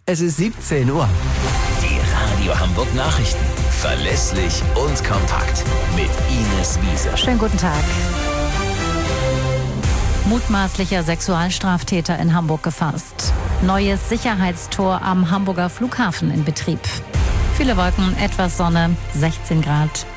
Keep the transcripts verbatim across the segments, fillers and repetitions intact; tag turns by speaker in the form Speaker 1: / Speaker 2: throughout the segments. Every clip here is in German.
Speaker 1: Es ist siebzehn Uhr.
Speaker 2: Die Radio Hamburg Nachrichten. Verlässlich und kompakt. Mit Ines Wiese.
Speaker 3: Schönen guten Tag. Mutmaßlicher Sexualstraftäter in Hamburg gefasst. Neues Sicherheitstor am Hamburger Flughafen in Betrieb. Viele Wolken, etwas Sonne, sechzehn Grad.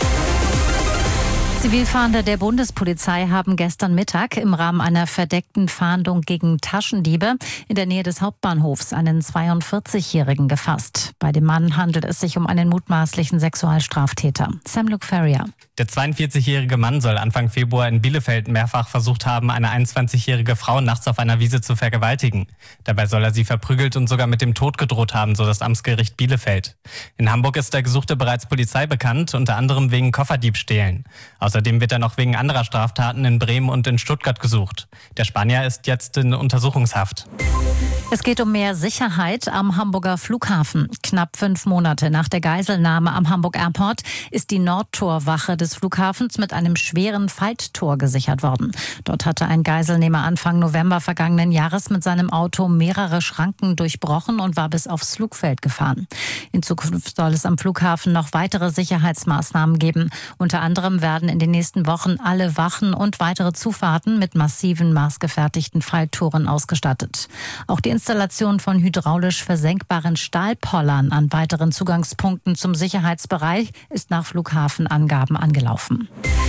Speaker 3: Zivilfahnder der Bundespolizei haben gestern Mittag im Rahmen einer verdeckten Fahndung gegen Taschendiebe in der Nähe des Hauptbahnhofs einen zweiundvierzigjährigen gefasst. Bei dem Mann handelt es sich um einen mutmaßlichen Sexualstraftäter. Sam Luke Ferrier.
Speaker 4: Der zweiundvierzigjährige Mann soll Anfang Februar in Bielefeld mehrfach versucht haben, eine einundzwanzigjährige Frau nachts auf einer Wiese zu vergewaltigen. Dabei soll er sie verprügelt und sogar mit dem Tod gedroht haben, so das Amtsgericht Bielefeld. In Hamburg ist der Gesuchte bereits Polizei bekannt, unter anderem wegen Kofferdiebstählen. Außerdem wird er noch wegen anderer Straftaten in Bremen und in Stuttgart gesucht. Der Spanier ist jetzt in Untersuchungshaft.
Speaker 3: Es geht um mehr Sicherheit am Hamburger Flughafen. Knapp fünf Monate nach der Geiselnahme am Hamburg Airport ist die Nordtorwache des Flughafens mit einem schweren Falttor gesichert worden. Dort hatte ein Geiselnehmer Anfang November vergangenen Jahres mit seinem Auto mehrere Schranken durchbrochen und war bis aufs Flugfeld gefahren. In Zukunft soll es am Flughafen noch weitere Sicherheitsmaßnahmen geben. Unter anderem werden in den nächsten Wochen alle Wachen und weitere Zufahrten mit massiven maßgefertigten Falltoren ausgestattet. Auch die Installation von hydraulisch versenkbaren Stahlpollern an weiteren Zugangspunkten zum Sicherheitsbereich ist nach Flughafenangaben angelaufen.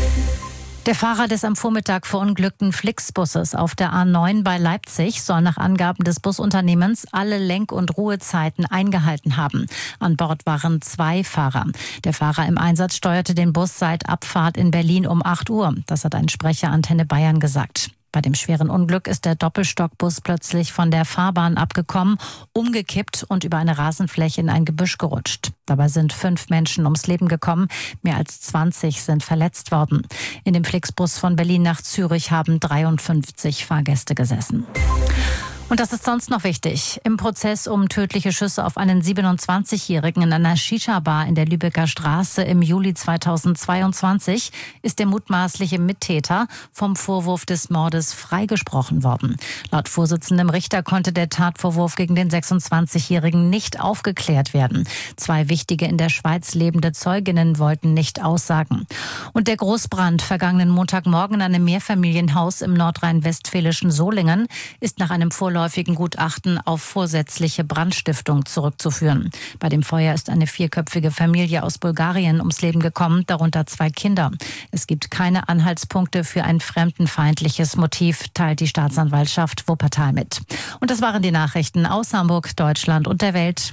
Speaker 3: Der Fahrer des am Vormittag verunglückten Flixbusses auf der A neun bei Leipzig soll nach Angaben des Busunternehmens alle Lenk- und Ruhezeiten eingehalten haben. An Bord waren zwei Fahrer. Der Fahrer im Einsatz steuerte den Bus seit Abfahrt in Berlin um acht Uhr. Das hat ein Sprecher Antenne Bayern gesagt. Bei dem schweren Unglück ist der Doppelstockbus plötzlich von der Fahrbahn abgekommen, umgekippt und über eine Rasenfläche in ein Gebüsch gerutscht. Dabei sind fünf Menschen ums Leben gekommen, mehr als zwanzig sind verletzt worden. In dem Flixbus von Berlin nach Zürich haben dreiundfünfzig Fahrgäste gesessen. Und das ist sonst noch wichtig. Im Prozess um tödliche Schüsse auf einen siebenundzwanzigjährigen in einer Shisha-Bar in der Lübecker Straße im Juli zweitausendzweiundzwanzig ist der mutmaßliche Mittäter vom Vorwurf des Mordes freigesprochen worden. Laut Vorsitzendem Richter konnte der Tatvorwurf gegen den sechsundzwanzigjährigen nicht aufgeklärt werden. Zwei wichtige in der Schweiz lebende Zeuginnen wollten nicht aussagen. Und der Großbrand vergangenen Montagmorgen in einem Mehrfamilienhaus im nordrhein-westfälischen Solingen ist nach einem vorläufigen Gutachten auf vorsätzliche Brandstiftung zurückzuführen. Bei dem Feuer ist eine vierköpfige Familie aus Bulgarien ums Leben gekommen, darunter zwei Kinder. Es gibt keine Anhaltspunkte für ein fremdenfeindliches Motiv, teilt die Staatsanwaltschaft Wuppertal mit. Und das waren die Nachrichten aus Hamburg, Deutschland und der Welt.